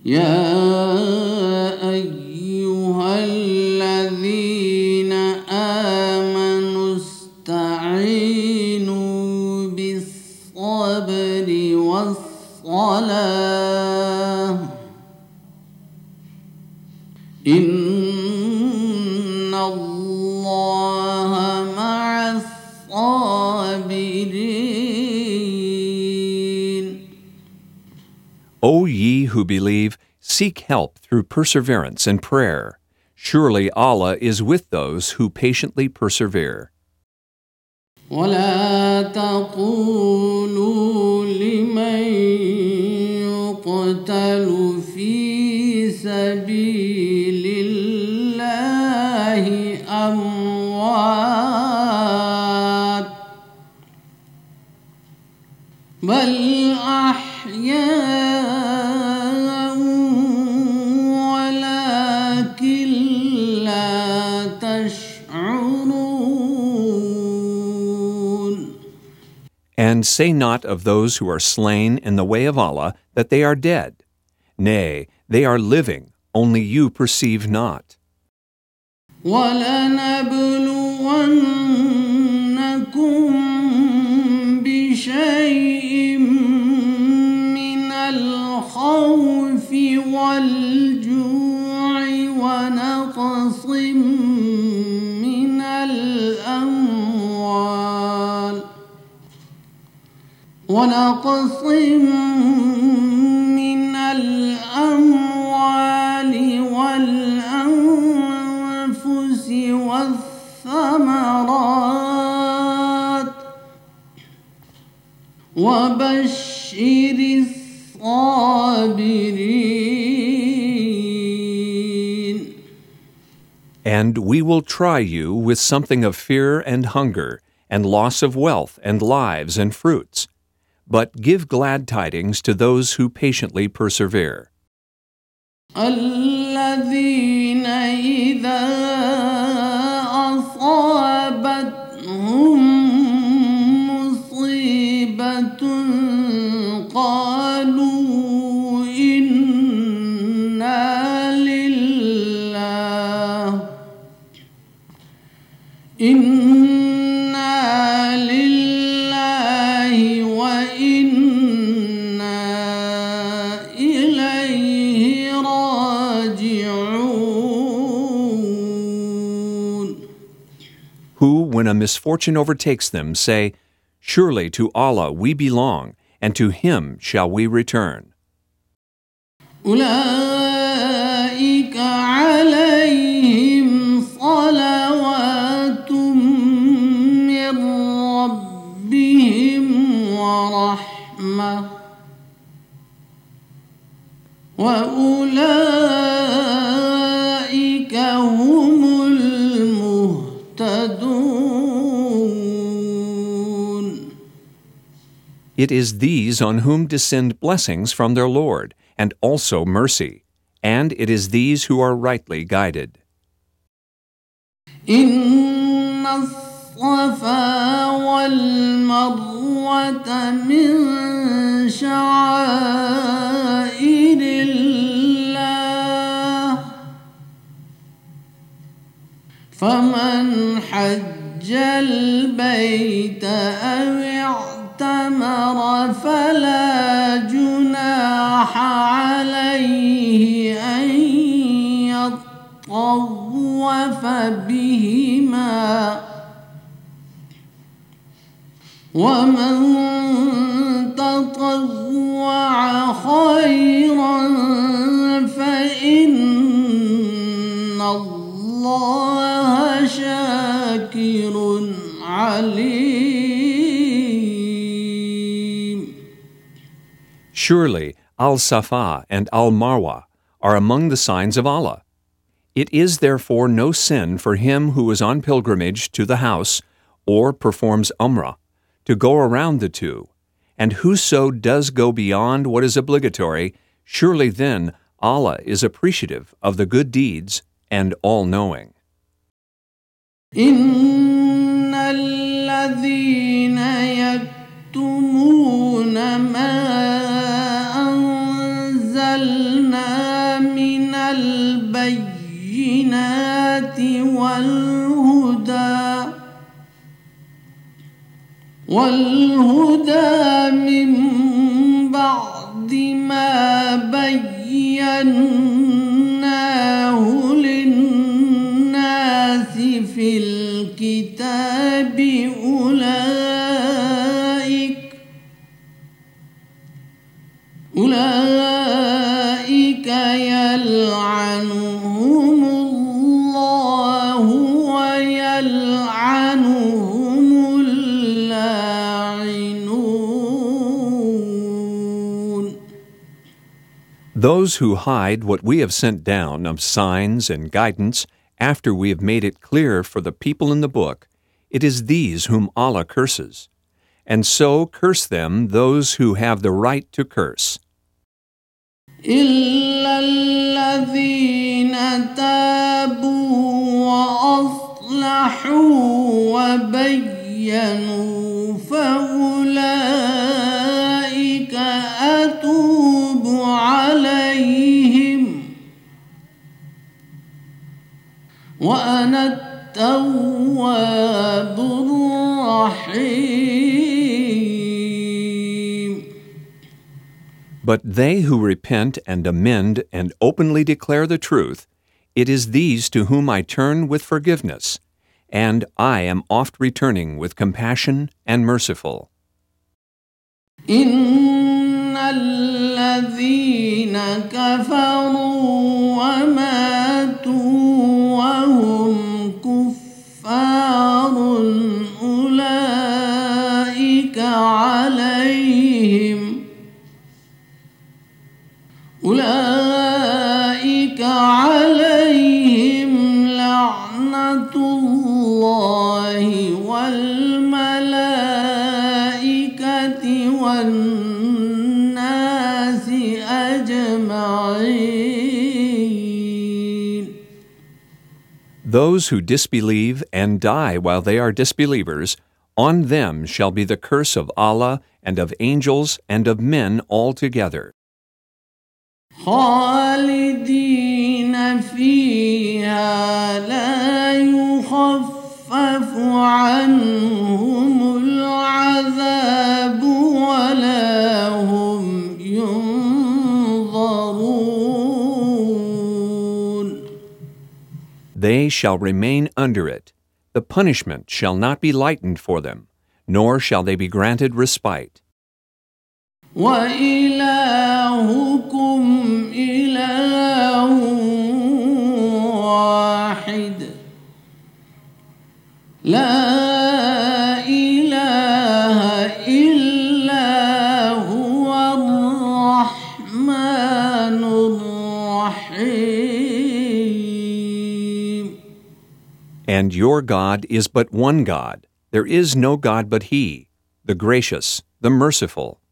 يا أيها الذين آمنوا استعينوا بالصبر والصلاة إن الله مع الصابرين. O ye who believe, seek help through perseverance and prayer. Surely Allah is with those who patiently persevere. ولا تقولوا لمن يقتل في سبيل الله أموات بل أحياء ولكن لا تشعرون. And say not of those who are slain in the way of Allah that they are dead. Nay, they are living, only you perceive not. وَلَنَبْلُوَنَّكُمْ بِشَيْءٍ مِّنَ الْخَوْفِ وَالْجُوعِ ونقص من الأموال والأنفس والثمرات وبشر الصابرين. And we will try you with something of fear and hunger, and loss of wealth and lives and fruits. But give glad tidings to those who patiently persevere. الذين إذا أصابتهم مصيبة قالوا إنا لله وإنا إليه راجعون. Who, when a misfortune overtakes them, say, Surely to Allah we belong, and to Him shall we return. أولئك عليهم صلوات من ربهم ورحمة وأولئك هم المهتدون. It is these on whom descend blessings from their Lord, and also mercy, and it is these who are rightly guided. إن الصفا والمروة من شعائر الله فمن حج البيت أو اعتمر فلا جناح عليه أن يطوف بهما ومن تطوع خيرا فإن الله شاكر عليم. Surely Al-Safa and Al-Marwa are among the signs of Allah. It is therefore no sin for him who is on pilgrimage to the house or performs Umrah to go around the two, and whoso does go beyond what is obligatory, surely then Allah is appreciative of the good deeds and all-knowing. إن الذين يكتمون ما أنزلنا من البينات والهدى من بعد ما بيناه للناس في الكتاب أولئك يلعنهم الله ويلعنهم اللاعنون. Those who hide what we have sent down of signs and guidance after we have made it clear for the people in the book, it is these whom Allah curses. And so curse them those who have the right to curse. إلا الذين تابوا وأصلحوا وبينوا فأولئك أتوب عليهم وأنا التواب الرحيم. But they who repent and amend and openly declare the truth, it is these to whom I turn with forgiveness, and I am oft returning with compassion and merciful. إن الذين كفروا وماتوا وهم كفار أولئك عليهم لعنة الله والملائكة والناس أجمعين. Those who disbelieve and die while they are disbelievers, on them shall be the curse of Allah and of angels and of men altogether. خالدين فيها لا يخفف عنهم العذاب ولا هم ينظرون. They shall remain under it. The punishment shall not be lightened for them, nor shall they be granted respite. وإلهكم إله واحد لا إله إلا هو الرحمن الرحيم. And your God is but one God. There is no God but He, the gracious, the merciful,